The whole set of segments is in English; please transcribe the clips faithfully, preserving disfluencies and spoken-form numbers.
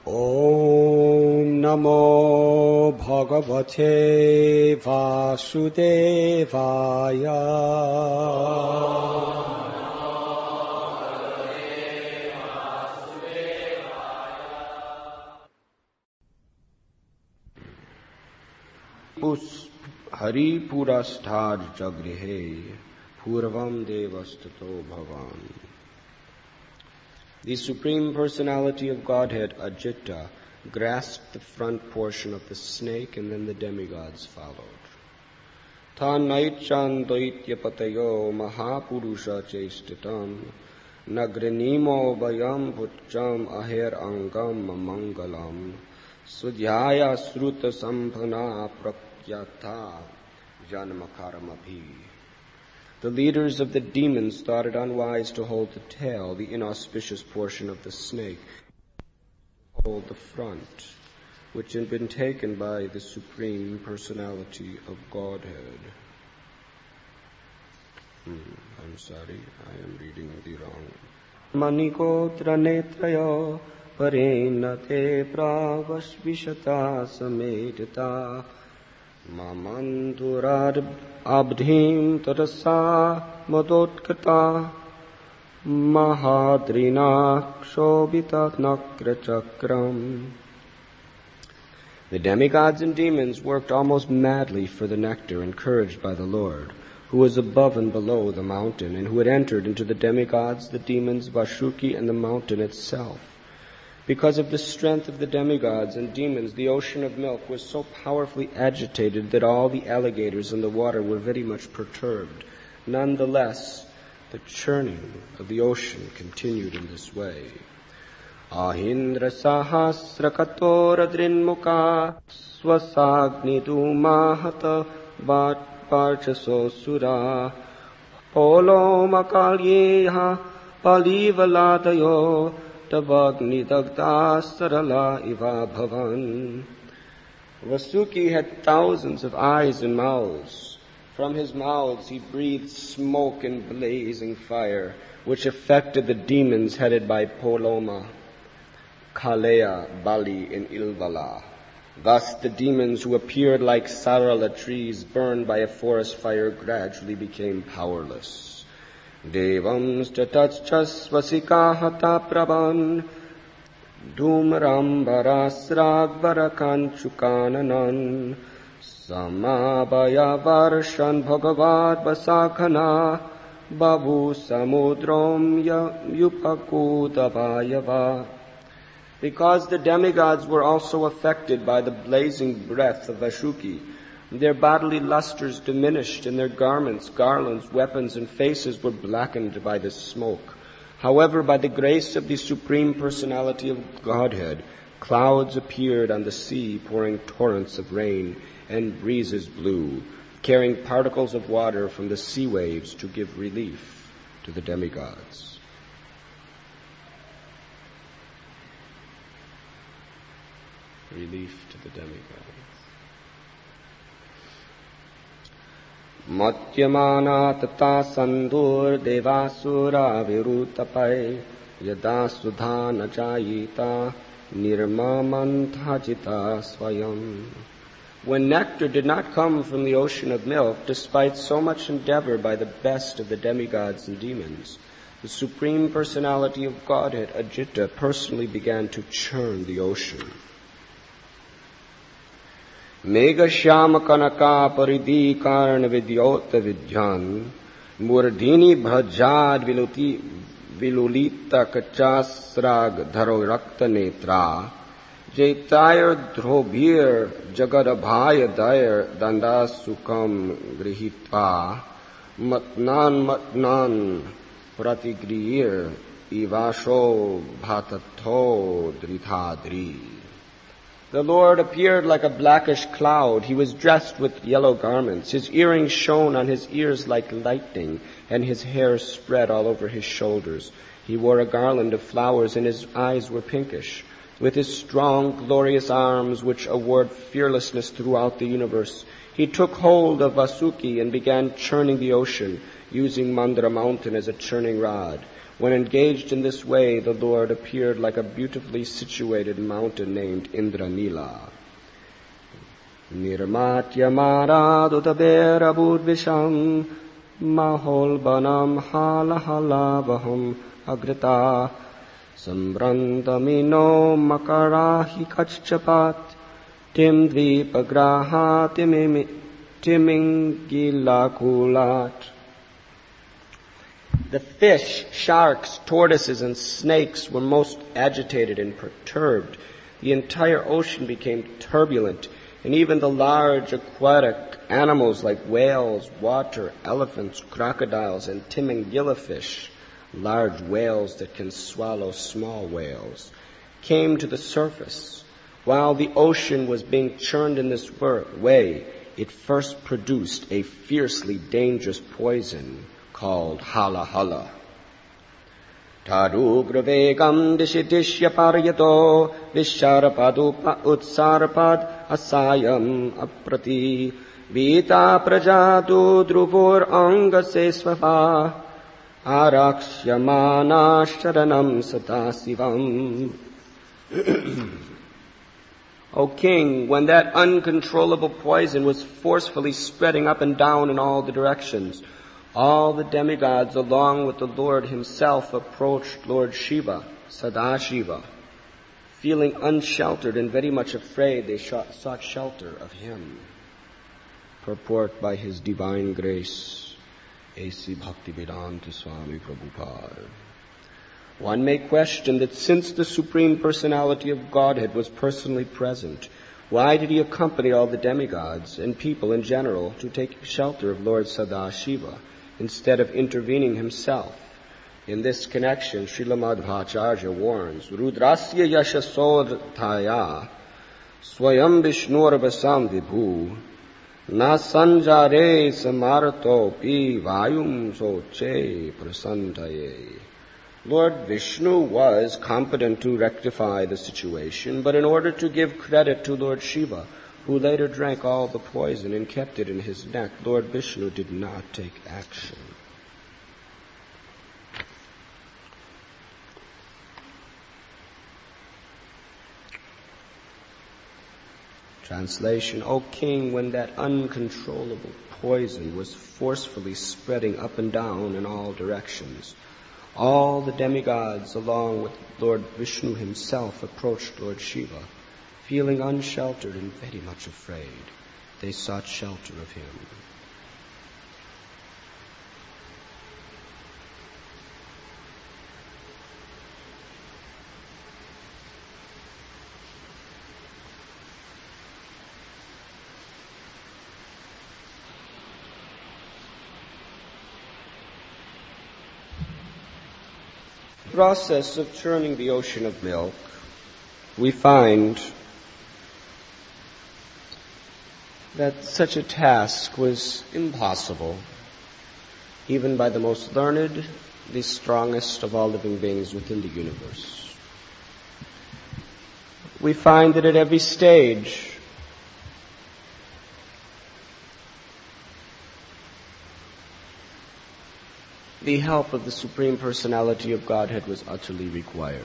Om Namo Bhagavate Vasudevaya. Hari Purasthad Jagrihe Purvam Devastato Bhavan. The Supreme Personality of Godhead, Ajita, grasped the front portion of the snake, and then the demigods followed. Tanaichan Daityapatayo Mahapurusha Chestitam Nagranimo Vayam Bhutcham Aher Angam Mangalam Sudhyaya Sruta Sampana Prakyatha Janmakaramapi. The leaders of the demons thought it unwise to hold the tail, the inauspicious portion of the snake, hold the front, which had been taken by the Supreme Personality of Godhead. Hmm, I'm sorry, I am reading the wrong. Manikotra netrayo parenate pravashvishata samedita Mamanturad abdhim tadasa madotkata mahadrina kshobita nakra chakram. The demigods and demons worked almost madly for the nectar, encouraged by the Lord, who was above and below the mountain, and who had entered into the demigods, the demons, Vasuki, and the mountain itself. Because of the strength of the demigods and demons, the ocean of milk was so powerfully agitated that all the alligators in the water were very much perturbed. Nonetheless, the churning of the ocean continued in this way. Ahindra sahasrakatora drinmuka swasagnidu mahata varchaso sura polo makalyeha palivalatayo Tavagni-dagda sarala iva bhavan. Vasuki had thousands of eyes and mouths. From his mouths he breathed smoke and blazing fire, which affected the demons headed by Poloma, Kalea, Bali, and Ilvala. Thus the demons, who appeared like sarala trees burned by a forest fire, gradually became powerless. Devam statachas vasikahata prabhan dhumrambarasragvarakanchukananan samabhayavarshan bhagavad vasakhana babu samudrom yupakudavayava. Because the demigods were also affected by the blazing breath of Vasuki, their bodily lustres diminished, and their garments, garlands, weapons, and faces were blackened by the smoke. However, by the grace of the Supreme Personality of Godhead, clouds appeared on the sea, pouring torrents of rain, and breezes blew, carrying particles of water from the sea waves to give relief to the demigods. Relief to the demigods. Matyamana tata sandur devasura virutapai yada sudhana jayita nirmamantha swayam. When nectar did not come from the ocean of milk, despite so much endeavor by the best of the demigods and demons, the Supreme Personality of Godhead, Ajita, personally began to churn the ocean. Mega Shyama Kanaka Paridhi Karna Vidyota Vidyan Murdini Bhajad Viluti Vilulita Kachasrag Dharo Rakta Netra Jaitayar Dhrobhir Jagadabhaya Dair Danda Sukam Grihitva Matnan Matnan Pratigrir Ivasho Bhatato Drithadri. The Lord appeared like a blackish cloud. He was dressed with yellow garments. His earrings shone on his ears like lightning, and his hair spread all over his shoulders. He wore a garland of flowers, and his eyes were pinkish. With his strong, glorious arms, which award fearlessness throughout the universe, he took hold of Vasuki and began churning the ocean, using Mandara mountain as a churning rod. When engaged in this way, the Lord appeared like a beautifully situated mountain named Indranila. Nirmatya maradudabera budvisham maholbanam halahalavaham agrita sambrandamino makarahi kachchapat tim dvipagraha timingilakulat. The fish, sharks, tortoises, and snakes were most agitated and perturbed. The entire ocean became turbulent, and even the large aquatic animals like whales, water, elephants, crocodiles, and timingila fish, large whales that can swallow small whales, came to the surface. While the ocean was being churned in this way, it first produced a fiercely dangerous poison called hala hala. Tarugravegam dishidishya paryato visharpadupa utsarpad asayam aprati vita prajatu drupur angase svaha arakshyamana sharanam satasivam. O king, when that uncontrollable poison was forcefully spreading up and down in all the directions, all the demigods, along with the Lord himself, approached Lord Shiva, Sadashiva. Feeling unsheltered and very much afraid, they sought shelter of him. Purport by His Divine Grace, A C Bhaktivedanta Swami Prabhupada. One may question that since the Supreme Personality of Godhead was personally present, why did he accompany all the demigods and people in general to take shelter of Lord Sadashiva instead of intervening himself? In this connection, Srila Madhvacharya warns, Rudrasya yashasodhaya swayam vishnurvasam vibhu na sanjare samarto pi vayum soche prasantaye. Lord Vishnu was competent to rectify the situation, but in order to give credit to Lord Shiva, who later drank all the poison and kept it in his neck, Lord Vishnu did not take action. Translation, O king, when that uncontrollable poison was forcefully spreading up and down in all directions, all the demigods, along with Lord Vishnu himself, approached Lord Shiva. Feeling unsheltered and very much afraid, they sought shelter of him. The process of churning the ocean of milk, we find that such a task was impossible, even by the most learned, the strongest of all living beings within the universe. We find that at every stage, the help of the Supreme Personality of Godhead was utterly required.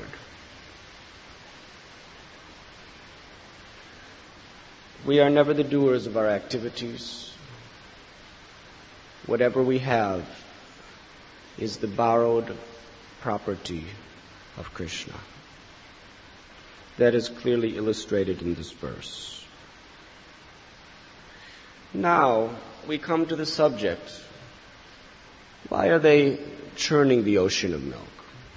We are never the doers of our activities. Whatever we have is the borrowed property of Krishna. That is clearly illustrated in this verse. Now, we come to the subject. Why are they churning the ocean of milk?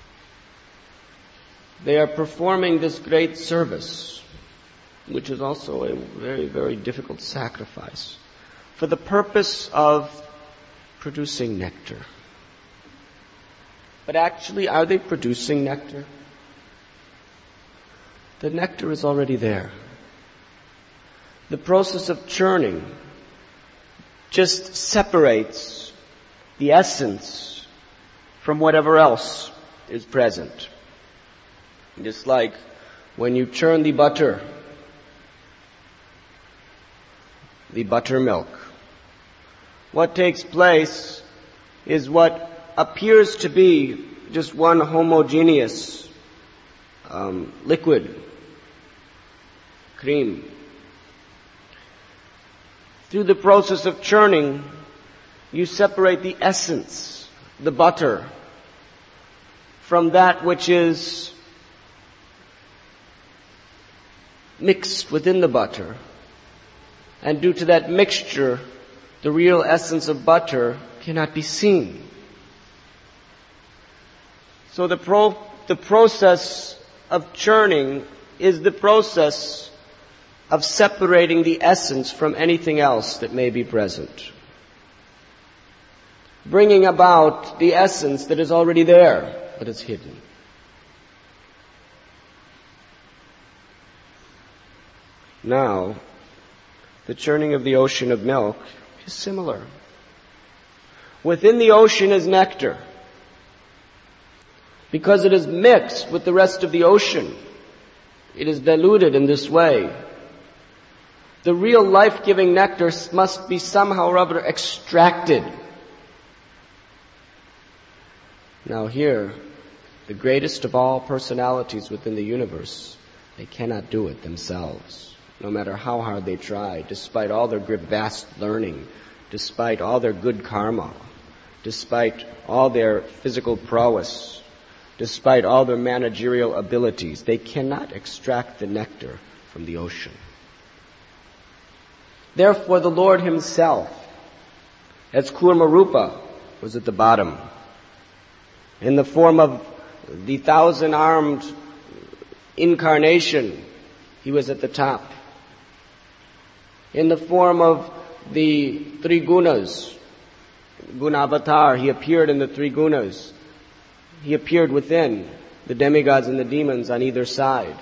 They are performing this great service, which is also a very, very difficult sacrifice, for the purpose of producing nectar. But actually, are they producing nectar? The nectar is already there. The process of churning just separates the essence from whatever else is present. Just like when you churn the butter, the buttermilk, what takes place is what appears to be just one homogeneous um, liquid, cream. Through the process of churning, you separate the essence, the butter, from that which is mixed within the butter. And due to that mixture, the real essence of butter cannot be seen. So the pro, the process of churning is the process of separating the essence from anything else that may be present. Bringing about the essence that is already there, but is hidden. Now, the churning of the ocean of milk is similar. Within the ocean is nectar. Because it is mixed with the rest of the ocean, it is diluted in this way. The real life-giving nectar must be somehow or other extracted. Now here, the greatest of all personalities within the universe, they cannot do it themselves. No matter how hard they try, despite all their vast learning, despite all their good karma, despite all their physical prowess, despite all their managerial abilities, they cannot extract the nectar from the ocean. Therefore, the Lord Himself, as Kurmarupa, was at the bottom. In the form of the thousand-armed incarnation, He was at the top. In the form of the three gunas, Gunavatar, He appeared in the three gunas. He appeared within the demigods and the demons on either side.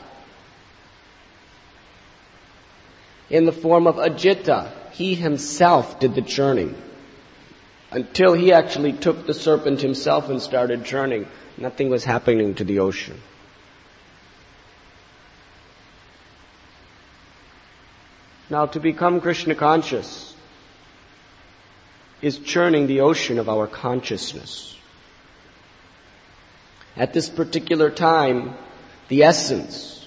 In the form of Ajita, He Himself did the churning. Until He actually took the serpent Himself and started churning, nothing was happening to the ocean. Now, to become Krishna conscious is churning the ocean of our consciousness. At this particular time, the essence,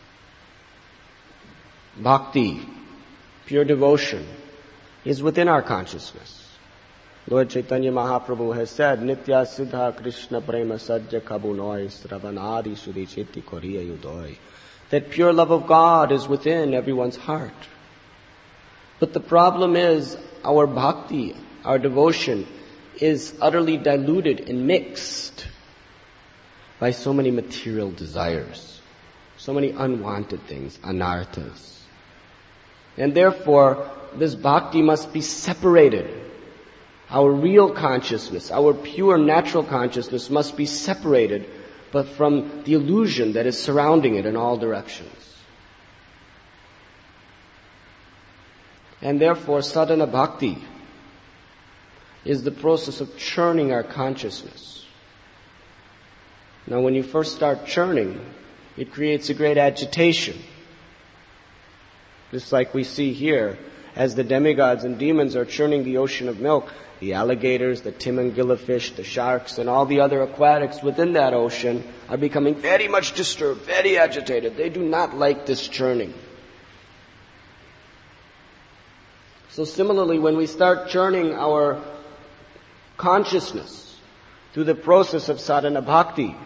bhakti, pure devotion, is within our consciousness. Lord Chaitanya Mahaprabhu has said, Nitya Siddha Krishna Prema Sajja Kabunoi Sravanadi Sudichiti Koriya Yudoi. That pure love of God is within everyone's heart. But the problem is, our bhakti, our devotion, is utterly diluted and mixed by so many material desires, so many unwanted things, anarthas. And therefore, this bhakti must be separated. Our real consciousness, our pure natural consciousness must be separated, but from the illusion that is surrounding it in all directions. And therefore, sadhana bhakti is the process of churning our consciousness. Now, when you first start churning, it creates a great agitation. Just like we see here, as the demigods and demons are churning the ocean of milk, the alligators, the timangilla fish, the sharks, and all the other aquatics within that ocean are becoming very much disturbed, very agitated. They do not like this churning. So similarly, when we start churning our consciousness through the process of sadhana bhakti,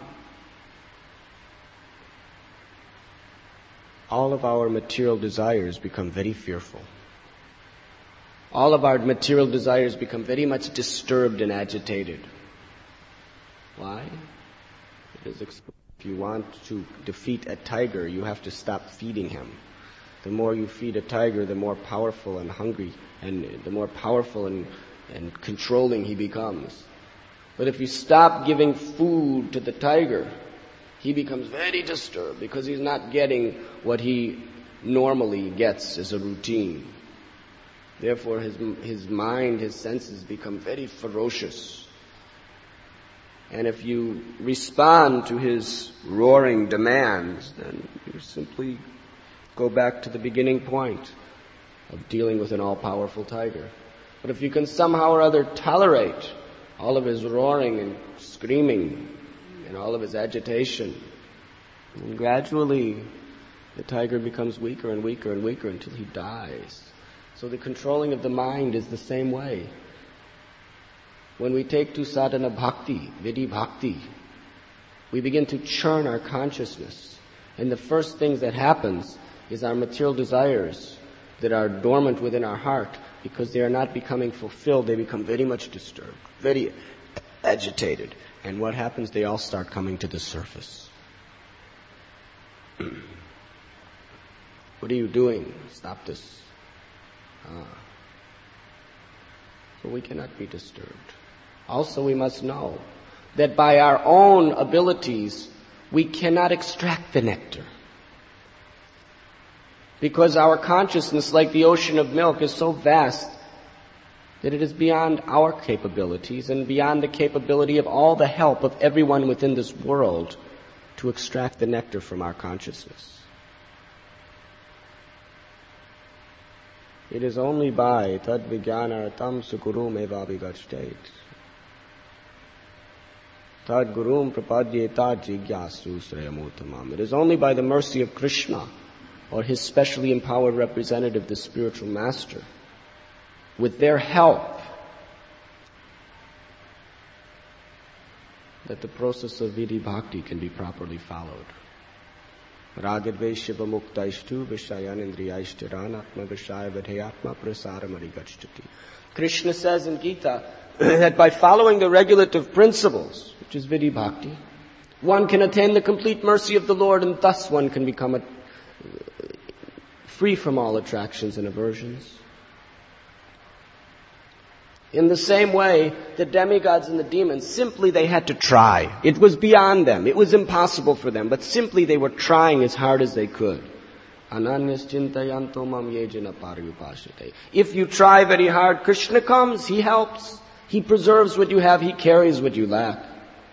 all of our material desires become very fearful. All of our material desires become very much disturbed and agitated. Why? Because if you want to defeat a tiger, you have to stop feeding him. The more you feed a tiger, the more powerful and hungry, and the more powerful and, and controlling he becomes. But if you stop giving food to the tiger, he becomes very disturbed because he's not getting what he normally gets as a routine. Therefore, his, his mind, his senses become very ferocious. And if you respond to his roaring demands, then you simply go back to the beginning point of dealing with an all-powerful tiger. But if you can somehow or other tolerate all of his roaring and screaming, and all of his agitation. And gradually, the tiger becomes weaker and weaker and weaker until he dies. So the controlling of the mind is the same way. When we take to sadhana bhakti, vidhi bhakti, we begin to churn our consciousness. And the first things that happens is our material desires that are dormant within our heart, because they are not becoming fulfilled, they become very much disturbed, very agitated. And what happens? They all start coming to the surface. What are you doing? Stop this. Ah. So we cannot be disturbed. Also, we must know that by our own abilities, we cannot extract the nectar. Because our consciousness, like the ocean of milk, is so vast that it is beyond our capabilities and beyond the capability of all the help of everyone within this world to extract the nectar from our consciousness. It is only by tad vijnanaratam sukurum eva vigachtet. Tad gurum prapadyeta jigyasu sreyamutamam. It is only by the mercy of Krishna, or his specially empowered representative, the spiritual master, with their help, that the process of vidhi bhakti can be properly followed. Ragadveshya muktaishtu vishayan indriyaishtiran atma vishaya vidhayatma prasaramarigachtati. Krishna says in Gita that by following the regulative principles, which is vidhi bhakti, one can attain the complete mercy of the Lord, and thus one can become a, free from all attractions and aversions. In the same way, the demigods and the demons, simply they had to try. It was beyond them. It was impossible for them, but simply they were trying as hard as they could. If you try very hard, Krishna comes, he helps. He preserves what you have, he carries what you lack.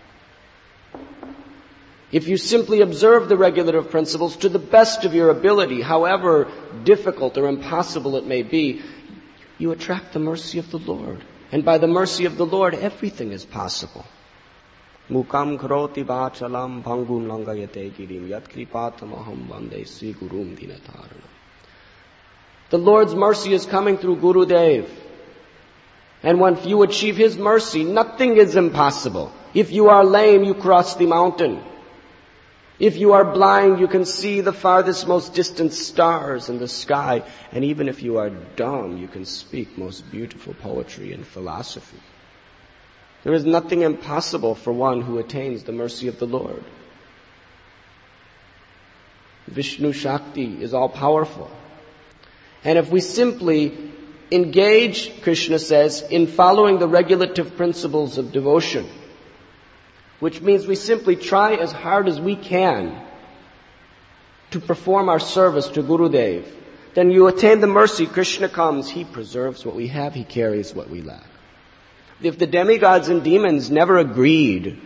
If you simply observe the regulative principles to the best of your ability, however difficult or impossible it may be, you attract the mercy of the Lord. And by the mercy of the Lord, everything is possible. Mukam karoti vachalam bhangum langayate girim yat kripatamaham vande sri gurum dinatarana. The Lord's mercy is coming through Gurudev. And when you achieve his mercy, nothing is impossible. If you are lame, you cross the mountain. If you are blind, you can see the farthest, most distant stars in the sky. And even if you are dumb, you can speak most beautiful poetry and philosophy. There is nothing impossible for one who attains the mercy of the Lord. Vishnu Shakti is all-powerful. And if we simply engage, Krishna says, in following the regulative principles of devotion, which means we simply try as hard as we can to perform our service to Gurudev, then you attain the mercy. Krishna comes, he preserves what we have, he carries what we lack. If the demigods and demons never agreed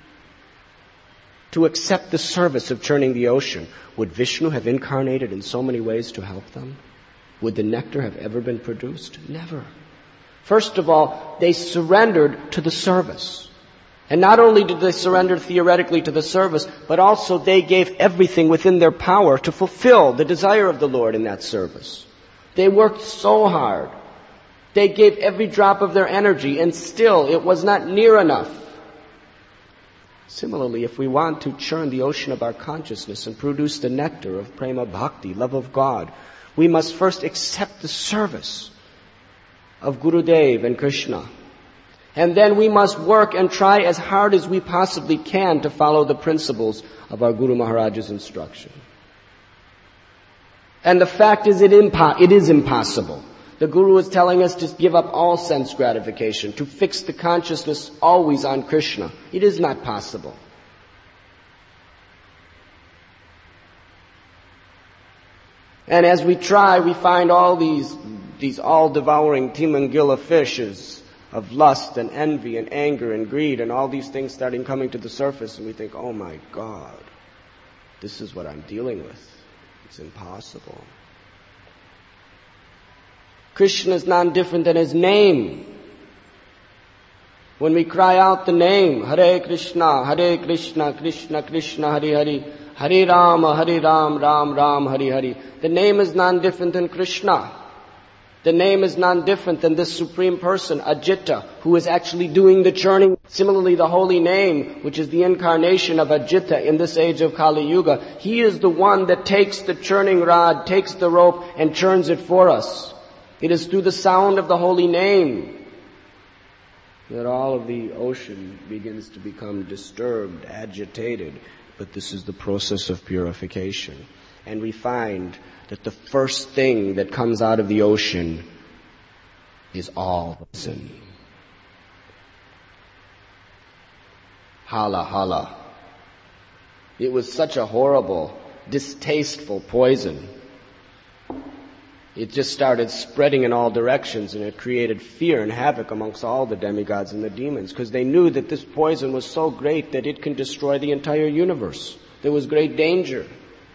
to accept the service of churning the ocean, would Vishnu have incarnated in so many ways to help them? Would the nectar have ever been produced? Never. First of all, they surrendered to the service. And not only did they surrender theoretically to the service, but also they gave everything within their power to fulfill the desire of the Lord in that service. They worked so hard. They gave every drop of their energy, and still it was not near enough. Similarly, if we want to churn the ocean of our consciousness and produce the nectar of prema bhakti, love of God, we must first accept the service of Gurudev and Krishna. And then we must work and try as hard as we possibly can to follow the principles of our Guru Maharaj's instruction. And the fact is, it, impo- it is impossible. The Guru is telling us to give up all sense gratification, to fix the consciousness always on Krishna. It is not possible. And as we try, we find all these, these all-devouring Timangila fishes of lust and envy and anger and greed and all these things starting coming to the surface, and we think, oh my God, this is what I'm dealing with. It's impossible. Krishna is none different than his name. When we cry out the name, Hare Krishna, Hare Krishna, Krishna Krishna, Hare Hare, Hare Rama, Hare Ram, Ram Ram, Hare Hare. The name is none different than Krishna. The name is none different than this Supreme Person, Ajita, who is actually doing the churning. Similarly, the holy name, which is the incarnation of Ajita in this age of Kali Yuga, he is the one that takes the churning rod, takes the rope, and churns it for us. It is through the sound of the holy name that all of the ocean begins to become disturbed, agitated. But this is the process of purification. And we find that the first thing that comes out of the ocean is all sin. Hala hala. It was such a horrible, distasteful poison. It just started spreading in all directions, and it created fear and havoc amongst all the demigods and the demons, because they knew that this poison was so great that it can destroy the entire universe. There was great danger.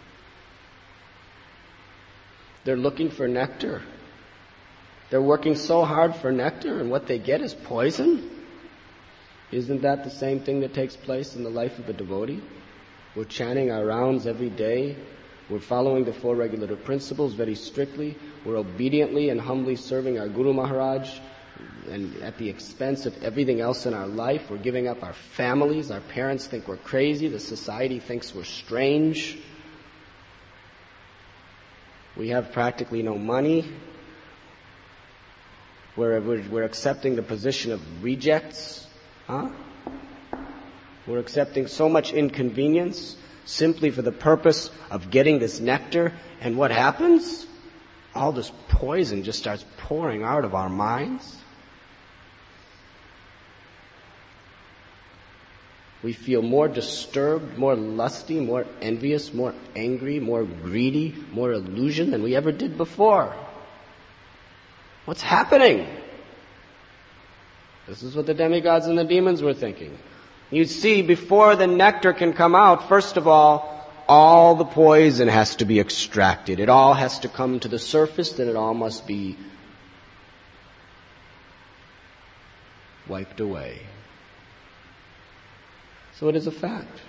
They're looking for nectar. They're working so hard for nectar, and what they get is poison. Isn't that the same thing that takes place in the life of a devotee? We're chanting our rounds every day. We're following the four regulative principles very strictly. We're obediently and humbly serving our Guru Maharaj, and at the expense of everything else in our life. We're giving up our families. Our parents think we're crazy. The society thinks we're strange. We have practically no money. We're, we're, we're accepting the position of rejects. Huh? We're accepting so much inconvenience simply for the purpose of getting this nectar. And what happens? All this poison just starts pouring out of our minds. We feel more disturbed, more lusty, more envious, more angry, more greedy, more illusion than we ever did before. What's happening? This is what the demigods and the demons were thinking. You see, before the nectar can come out, first of all, all the poison has to be extracted. It all has to come to the surface, then it all must be wiped away. So it is a fact.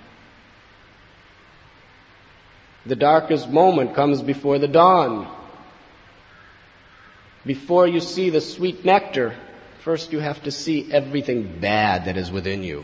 The darkest moment comes before the dawn. Before you see the sweet nectar, first you have to see everything bad that is within you.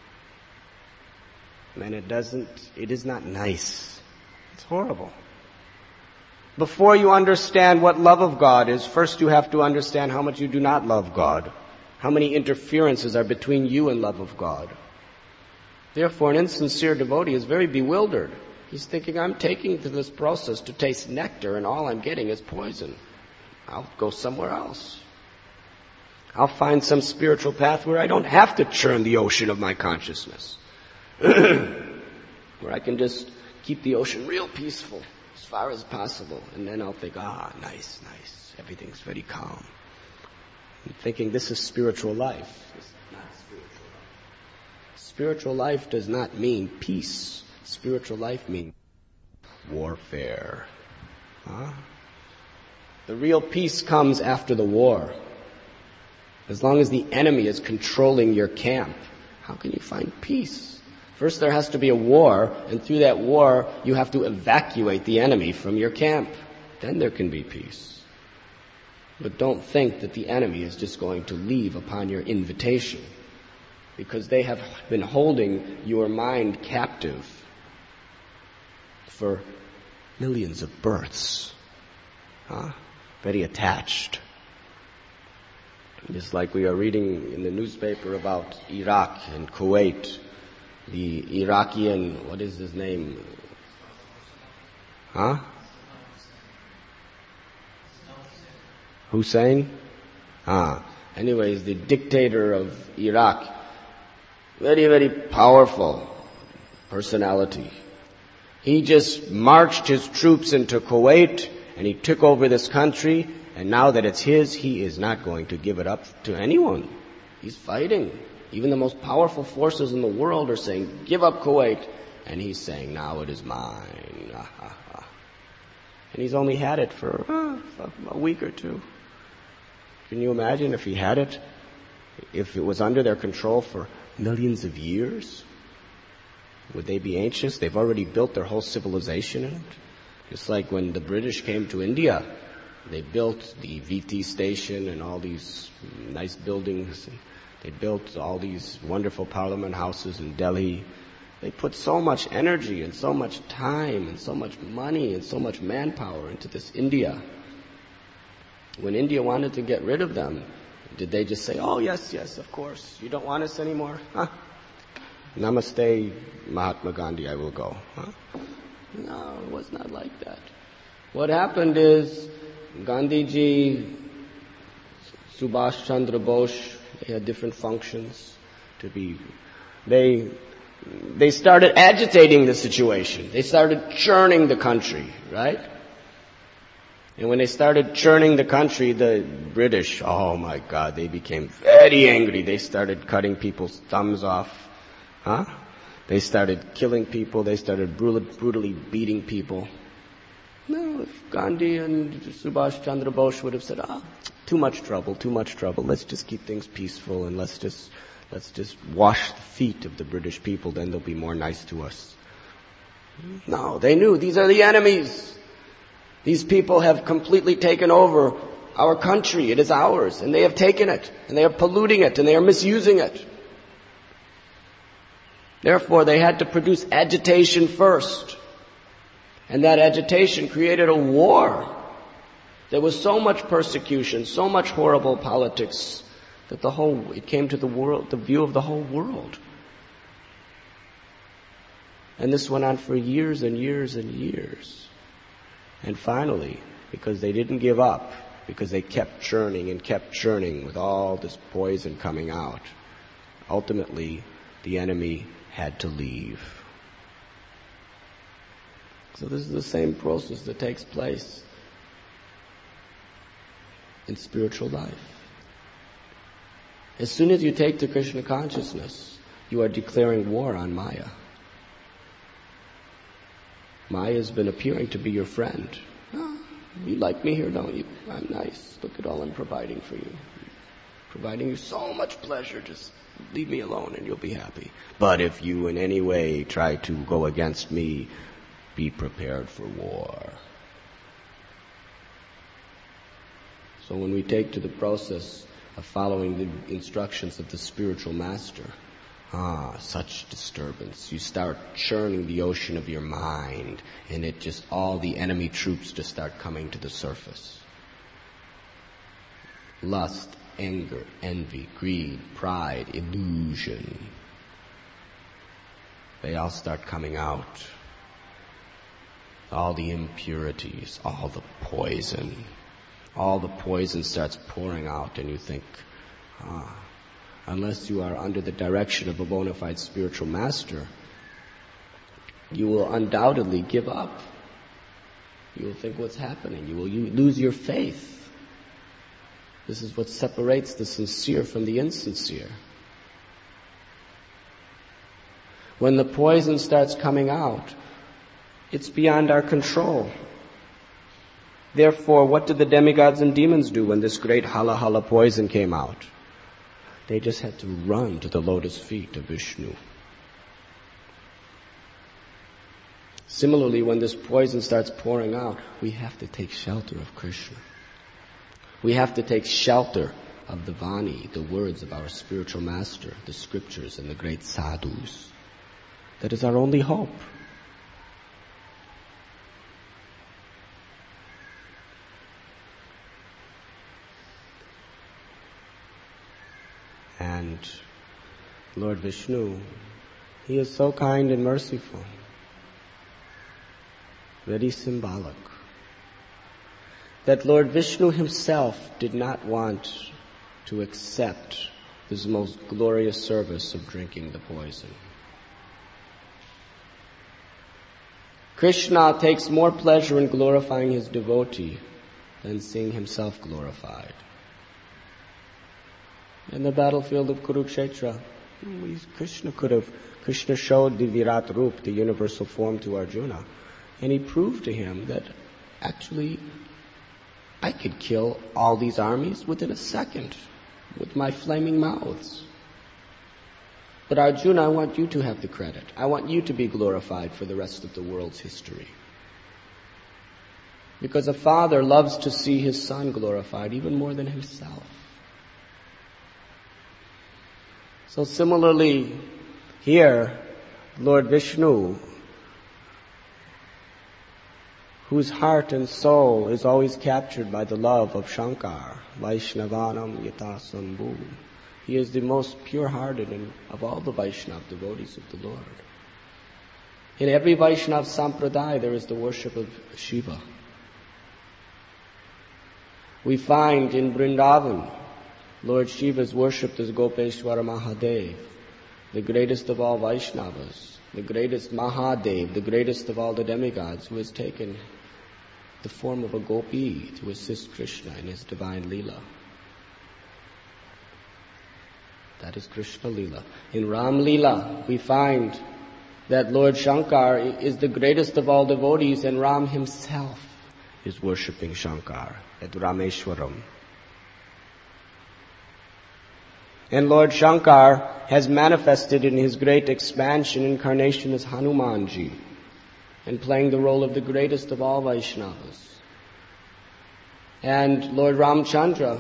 And it doesn't, it is not nice. It's horrible. Before you understand what love of God is, first you have to understand how much you do not love God. How many interferences are between you and love of God. Therefore, an insincere devotee is very bewildered. He's thinking, I'm taking to this process to taste nectar, and all I'm getting is poison. I'll go somewhere else. I'll find some spiritual path where I don't have to churn the ocean of my consciousness. Where I can just keep the ocean real peaceful as far as possible. And then I'll think, ah, nice, nice. Everything's very calm. I'm thinking this is spiritual life. It's not spiritual life. Spiritual life does not mean peace. Spiritual life means warfare. Huh? The real peace comes after the war. As long as the enemy is controlling your camp, how can you find peace? First there has to be a war, and through that war you have to evacuate the enemy from your camp. Then there can be peace. But don't think that the enemy is just going to leave upon your invitation, because they have been holding your mind captive for millions of births. Huh? Very attached. Just like we are reading in the newspaper about Iraq and Kuwait. The Iraqian, what is his name? Huh? Hussein? Ah. Anyways, the dictator of Iraq. Very, very powerful personality. He just marched his troops into Kuwait, and he took over this country, and now that it's his, he is not going to give it up to anyone. He's fighting. Even the most powerful forces in the world are saying, give up Kuwait. And he's saying, now it is mine. Ah, ah, ah. And he's only had it for uh, a week or two. Can you imagine if he had it if it was under their control for millions of years, would they be anxious? They've already built their whole civilization in it. Just like when the British came to India, they built the V T station and all these nice buildings. And they built all these wonderful parliament houses in Delhi. They put so much energy and so much time and so much money and so much manpower into this India. When India wanted to get rid of them, did they just say, oh, yes, yes, of course, you don't want us anymore? Huh? Namaste, Mahatma Gandhi, I will go. Huh? No, it was not like that. What happened is Gandhiji, Subhash Chandra Bose, they had different functions to be. They they started agitating the situation. They started churning the country, right? And when they started churning the country, the British, oh my God, they became very angry. They started cutting people's thumbs off. Huh? They started killing people. They started brutally beating people. No, if Gandhi and Subhash Chandra Bose would have said, ah, too much trouble, too much trouble. Let's just keep things peaceful and let's just, let's just wash the feet of the British people, then they'll be more nice to us. No, they knew these are the enemies. These people have completely taken over our country. It is ours. And they have taken it. And they are polluting it. And they are misusing it. Therefore, they had to produce agitation first. And that agitation created a war. There was so much persecution, so much horrible politics, that the whole, it came to the world, the view of the whole world. And this went on for years and years and years. And finally, because they didn't give up, because they kept churning and kept churning with all this poison coming out, ultimately the enemy had to leave. So this is the same process that takes place in spiritual life. As soon as you take to Krishna consciousness, you are declaring war on Maya. Maya has been appearing to be your friend. Oh, you like me here, don't you? I'm nice. Look at all I'm providing for you. Providing you so much pleasure. Just leave me alone and you'll be happy. But if you in any way try to go against me, be prepared for war. So when we take to the process of following the instructions of the spiritual master, ah, such disturbance. You start churning the ocean of your mind, and it just, all the enemy troops just start coming to the surface. Lust, anger, envy, greed, pride, illusion. They all start coming out. All the impurities, all the poison. All the poison starts pouring out, and you think, ah, unless you are under the direction of a bona fide spiritual master, you will undoubtedly give up. You will think, what's happening? You will you lose your faith. This is what separates the sincere from the insincere. When the poison starts coming out, it's beyond our control. Therefore, what did the demigods and demons do when this great hala hala poison came out? They just had to run to the lotus feet of Vishnu. Similarly, when this poison starts pouring out, we have to take shelter of Krishna. We have to take shelter of the Vani, the words of our spiritual master, the scriptures and the great sadhus. That is our only hope. And Lord Vishnu, He is so kind and merciful, very symbolic, that Lord Vishnu Himself did not want to accept this most glorious service of drinking the poison. Krishna takes more pleasure in glorifying His devotee than seeing Himself glorified. In the battlefield of Kurukshetra, Krishna could have, Krishna showed the Virat Rup, the universal form, to Arjuna, and he proved to him that actually I could kill all these armies within a second. with my flaming mouths. But Arjuna, I want you to have the credit. I want you to be glorified for the rest of the world's history. Because a father loves to see his son glorified even more than himself. So similarly, here, Lord Vishnu, whose heart and soul is always captured by the love of Shankar, Vaishnavanam Yatasambhu. He is the most pure-hearted of all the Vaishnava devotees of the Lord. In every Vaishnava sampradaya there is the worship of Shiva. We find in Vrindavan, Lord Shiva is worshipped as Gopeshwara Mahadev, the greatest of all Vaishnavas, the greatest Mahadev, the greatest of all the demigods, who has taken the form of a gopi to assist Krishna in his divine Leela. That is Krishna Leela. In Ram Leela, we find that Lord Shankar is the greatest of all devotees, and Ram himself is worshipping Shankar at Rameshwaram. And Lord Shankar has manifested in his great expansion incarnation as Hanumanji, and playing the role of the greatest of all Vaishnavas. And Lord Ramchandra,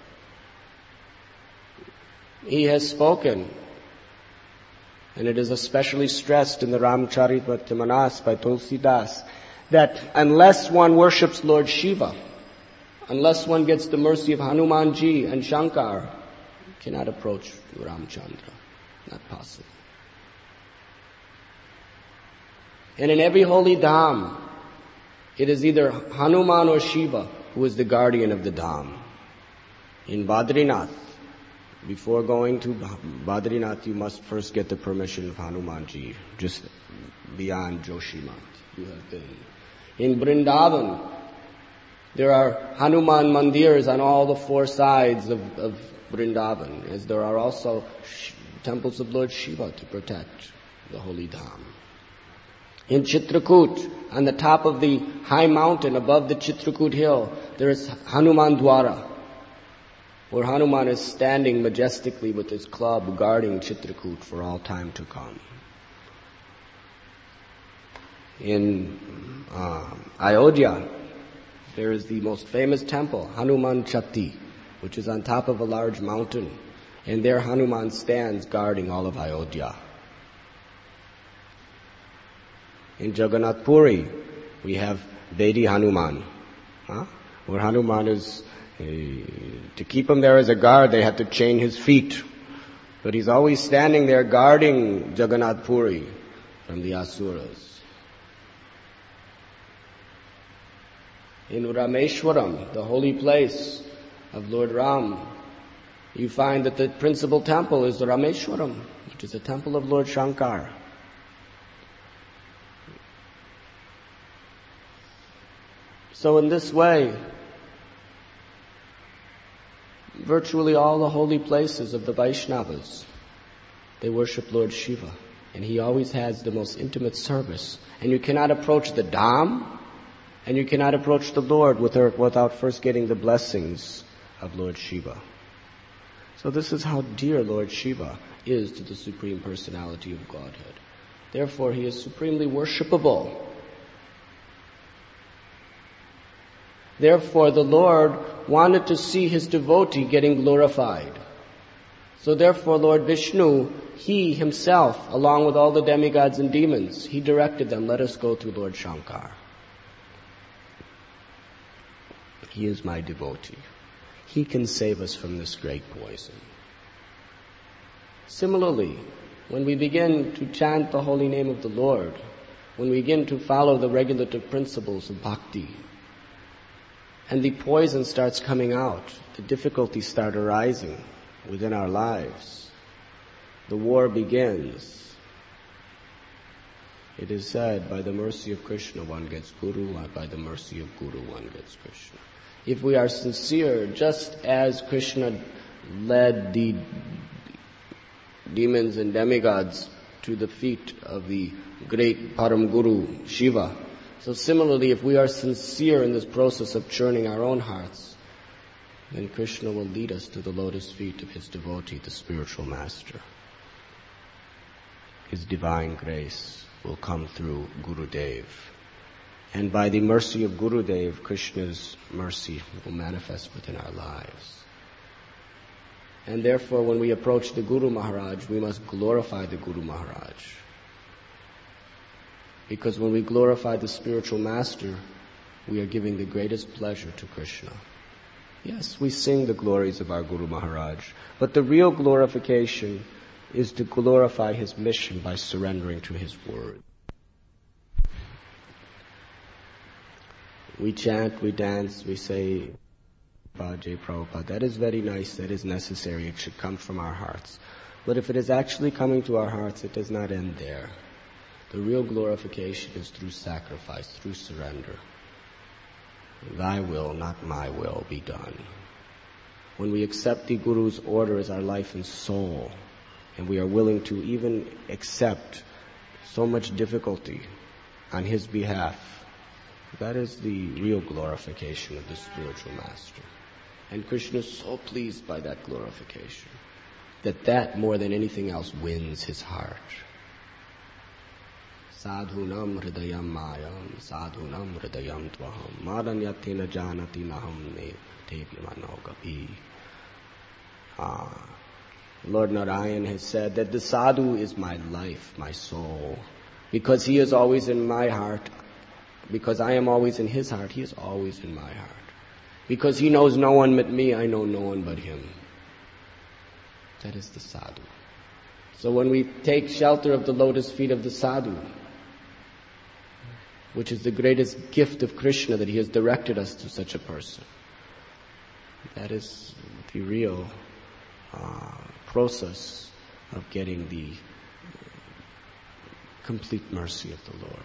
he has spoken, and it is especially stressed in the Ramcharitmanas by Tulsidas, that unless one worships Lord Shiva, unless one gets the mercy of Hanumanji and Shankar, cannot approach Ramchandra. Not possible. And in every holy dham, it is either Hanuman or Shiva who is the guardian of the dham. In Badrinath, before going to Badrinath, you must first get the permission of Hanumanji, just beyond Joshimat. You have been. In Vrindavan, there are Hanuman mandirs on all the four sides of, of Vrindavan, as there are also sh- temples of Lord Shiva to protect the holy dham. In Chitrakoot, on the top of the high mountain above the Chitrakoot hill, there is Hanuman Dwara, where Hanuman is standing majestically with his club guarding Chitrakoot for all time to come. In uh, Ayodhya, there is the most famous temple, Hanuman Chatti, which is on top of a large mountain. And there Hanuman stands guarding all of Ayodhya. In Jagannath Puri, we have Bedi Hanuman, huh? where Hanuman is, uh, to keep him there as a guard, they had to chain his feet. But he's always standing there guarding Jagannath Puri from the Asuras. In Rameshwaram, the holy place of Lord Ram, you find that the principal temple is the Rameshwaram, which is the temple of Lord Shankar. So in this way, virtually all the holy places of the Vaishnavas, they worship Lord Shiva. And he always has the most intimate service. And you cannot approach the Dham, and you cannot approach the Lord without first getting the blessings of Lord Shiva. So this is how dear Lord Shiva is to the Supreme Personality of Godhead. Therefore, he is supremely worshipable. Therefore, the Lord wanted to see his devotee getting glorified. So therefore, Lord Vishnu, he himself, along with all the demigods and demons, he directed them, let us go to Lord Shankar. He is my devotee. He can save us from this great poison. Similarly, when we begin to chant the holy name of the Lord, when we begin to follow the regulative principles of bhakti, and the poison starts coming out, the difficulties start arising within our lives, the war begins. It is said, by the mercy of Krishna one gets Guru, and by the mercy of Guru one gets Krishna. If we are sincere, just as Krishna led the demons and demigods to the feet of the great Param Guru, Shiva, so similarly, if we are sincere in this process of churning our own hearts, then Krishna will lead us to the lotus feet of his devotee, the spiritual master. His divine grace will come through Gurudev. And by the mercy of Gurudev, Krishna's mercy will manifest within our lives. And therefore, when we approach the Guru Maharaj, we must glorify the Guru Maharaj. Because when we glorify the spiritual master, we are giving the greatest pleasure to Krishna. Yes, we sing the glories of our Guru Maharaj, but the real glorification is to glorify his mission by surrendering to his word. We chant, we dance, we say, Bhajay Prabhupada. That is very nice, that is necessary, it should come from our hearts. But if it is actually coming to our hearts, it does not end there. The real glorification is through sacrifice, through surrender. Thy will, not my will, be done. When we accept the Guru's order as our life and soul, and we are willing to even accept so much difficulty on his behalf, that is the real glorification of the spiritual master. And Krishna is so pleased by that glorification, that that more than anything else wins his heart. Sadhunam hridayam mayam, sadhunam hridayam tvaham, madanyatina janati naham ne tevimanogapi. Ah, Lord Narayan has said that the sadhu is my life, my soul. Because he is always in my heart, because I am always in his heart, he is always in my heart. Because he knows no one but me, I know no one but him. That is the sadhu. So when we take shelter of the lotus feet of the sadhu, which is the greatest gift of Krishna, that he has directed us to such a person, that is the real uh, process of getting the complete mercy of the Lord.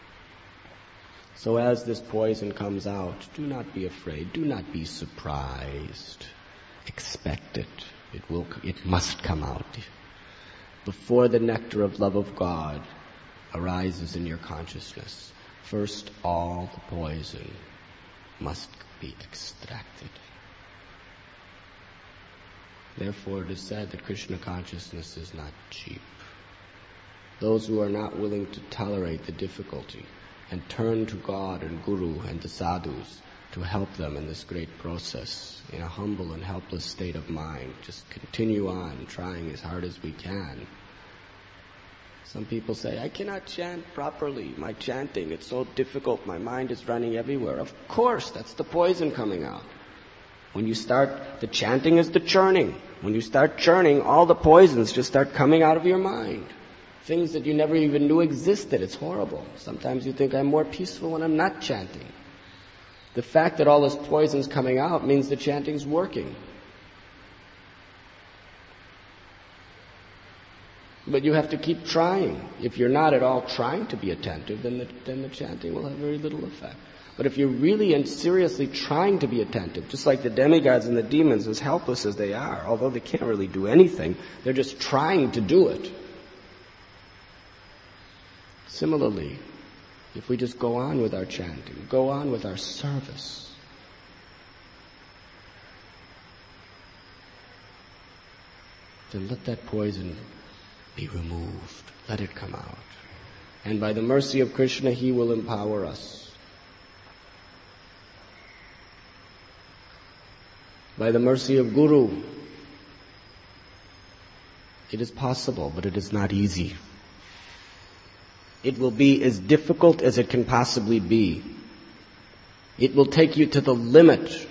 So as this poison comes out, do not be afraid, do not be surprised. Expect it. It will, it must come out. Before the nectar of love of God arises in your consciousness, first all the poison must be extracted. Therefore it is said that Krishna consciousness is not cheap. Those who are not willing to tolerate the difficulty and turn to God and Guru and the sadhus to help them in this great process, in a humble and helpless state of mind, just continue on trying as hard as we can. Some people say, I cannot chant properly. My chanting, it's so difficult. My mind is running everywhere. Of course, that's the poison coming out. When you start, the chanting is the churning. When you start churning, all the poisons just start coming out of your mind. Things that you never even knew existed. It's horrible. Sometimes you think I'm more peaceful when I'm not chanting. The fact that all this poison's coming out means the chanting's working. But you have to keep trying. If you're not at all trying to be attentive, then the, then the chanting will have very little effect. But if you're really and seriously trying to be attentive, just like the demigods and the demons, as helpless as they are, although they can't really do anything, they're just trying to do it. Similarly, if we just go on with our chanting, go on with our service, then let that poison be removed. Let it come out. And by the mercy of Krishna, he will empower us. By the mercy of Guru, it is possible, but it is not easy. It will be as difficult as it can possibly be. It will take you to the limit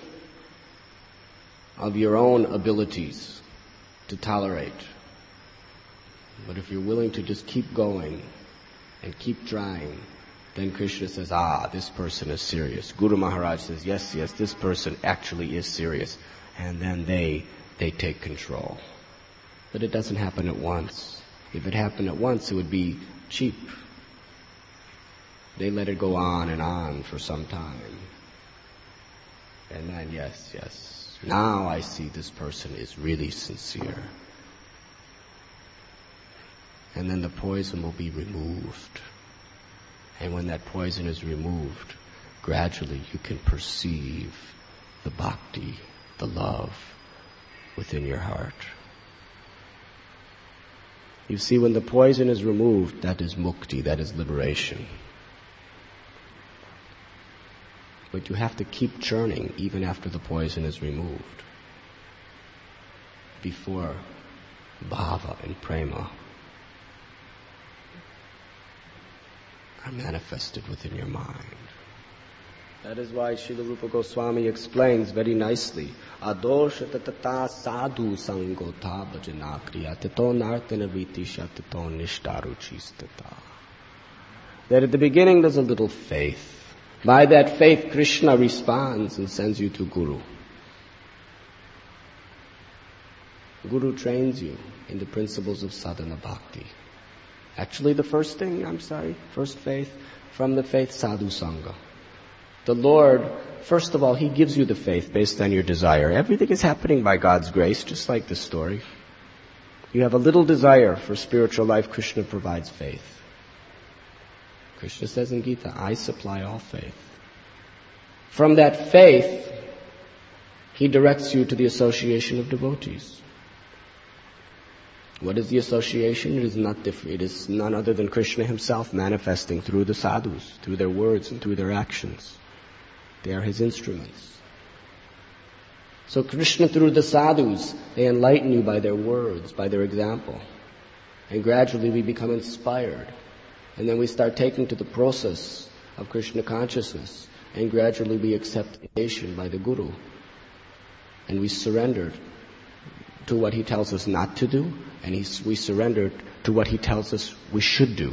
of your own abilities to tolerate. But if you're willing to just keep going and keep trying, then Krishna says, ah, this person is serious. Guru Maharaj says, yes, yes, this person actually is serious. And then they, they take control. But it doesn't happen at once. If it happened at once, it would be cheap. They let it go on and on for some time. And then, yes, yes, now I see this person is really sincere. And then the poison will be removed. And when that poison is removed, gradually you can perceive the bhakti the love within your heart. You see, when the poison is removed, that is mukti, that is liberation. But you have to keep churning even after the poison is removed, before bhava and prema are manifested within your mind. That is why Srila Rupa Goswami explains very nicely, adosha tatata sadhu sangota bhajanakriya tato nartana vritisha tato nishtaruchistata. That at the beginning there's a little faith. By that faith, Krishna responds and sends you to Guru. Guru trains you in the principles of sadhana bhakti. Actually, the first thing, I'm sorry, first faith, from the faith sadhu sangha. The Lord, first of all, He gives you the faith based on your desire. Everything is happening by God's grace, just like this story. You have a little desire for spiritual life, Krishna provides faith. Krishna says in Gita, I supply all faith. From that faith, He directs you to the association of devotees. What is the association? It is not different. It is none other than Krishna Himself manifesting through the sadhus, through their words and through their actions. They are His instruments. So Krishna, through the sadhus, they enlighten you by their words, by their example. And gradually we become inspired. And then we start taking to the process of Krishna consciousness. And gradually we accept initiation by the Guru. And we surrender to what he tells us not to do. And he, we surrender to what he tells us we should do.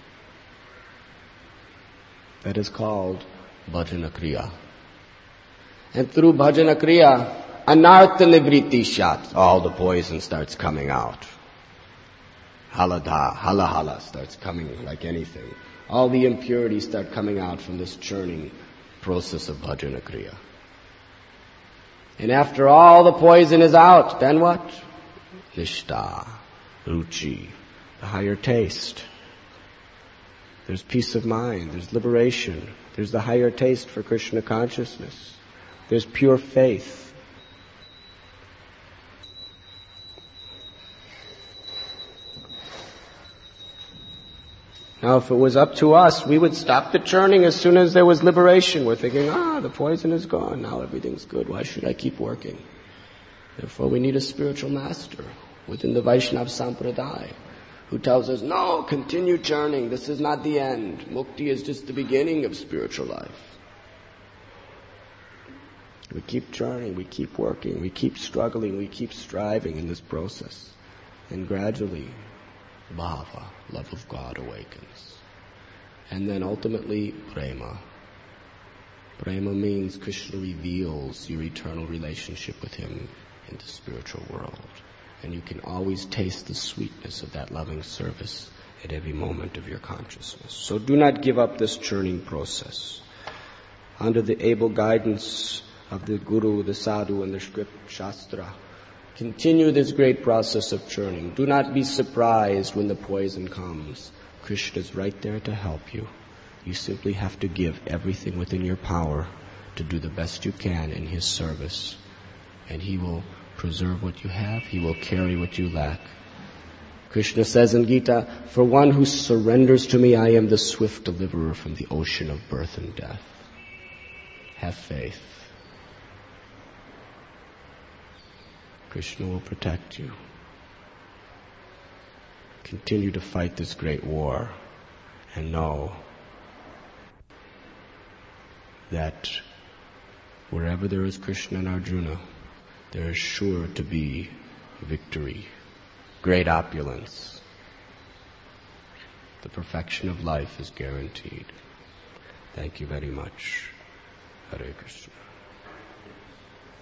That is called bhajana kriya. And through bhajana kriya, anartha nivriti shat, all the poison starts coming out. Halada, hala hala starts coming like anything. All the impurities start coming out from this churning process of bhajana kriya. And after all the poison is out, then what? Nishta, ruchi, the higher taste. There's peace of mind, there's liberation, there's the higher taste for Krishna consciousness, there's pure faith. Now, if it was up to us, we would stop the churning as soon as there was liberation. We're thinking, ah, the poison is gone, now everything's good, why should I keep working? Therefore, we need a spiritual master within the Vaishnava Sampradaya who tells us, no, continue churning, this is not the end. Mukti is just the beginning of spiritual life. We keep churning, we keep working, we keep struggling, we keep striving in this process. And gradually, bhava, love of God, awakens. And then ultimately, prema. Prema means Krishna reveals your eternal relationship with Him in the spiritual world. And you can always taste the sweetness of that loving service at every moment of your consciousness. So do not give up this churning process. Under the able guidance of the Guru, the Sadhu, and the script Shastra, continue this great process of churning. Do not be surprised when the poison comes. Krishna is right there to help you. You simply have to give everything within your power to do the best you can in His service. And He will preserve what you have. He will carry what you lack. Krishna says in Gita, for one who surrenders to me, I am the swift deliverer from the ocean of birth and death. Have faith. Krishna will protect you. Continue to fight this great war and know that wherever there is Krishna and Arjuna, there is sure to be victory, great opulence. The perfection of life is guaranteed. Thank you very much. Hare Krishna.